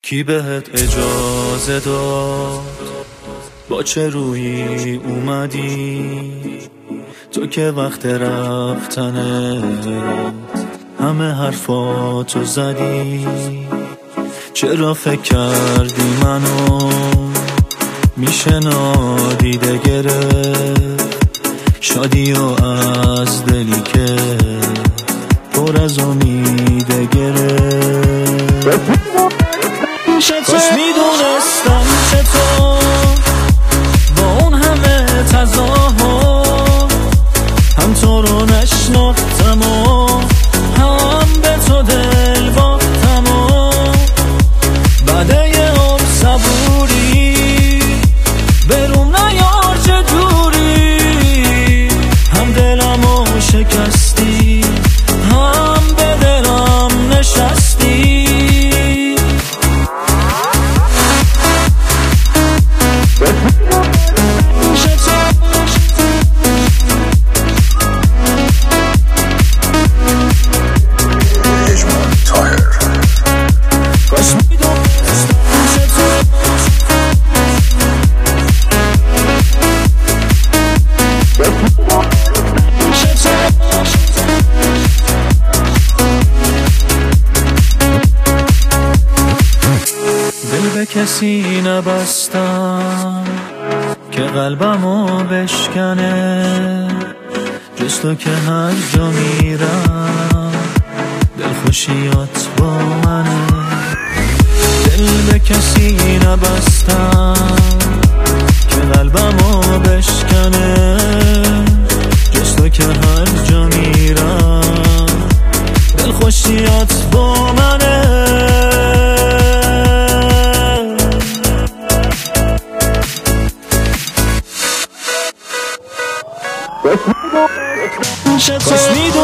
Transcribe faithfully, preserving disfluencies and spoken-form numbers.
کی بهت اجازه داد؟ با چه رویی اومدی؟ تو که وقت رفتنه همه حرفاتو زدی. چرا فکر کردی منو میشه نادیده گرفت؟ شادی و از دلی که پر از امیده گرفت. کاش میدونستم چطور با اون همه تظاهر هم تو رو نشناختم و هم به تو دل باختم و بعد یه عمر صبوری بروم نیار چجوری هم دلمو شکستی هم به دلم نشستی. به کسی نبستم که قلبمو بشکنه، جز تو که هر جا میرم دلخوشیات با منه. دل به کسی نبستم که قلبمو بشکنه، جز تو که هر جا میرم دلخوشیات با منه. کاش میدونستم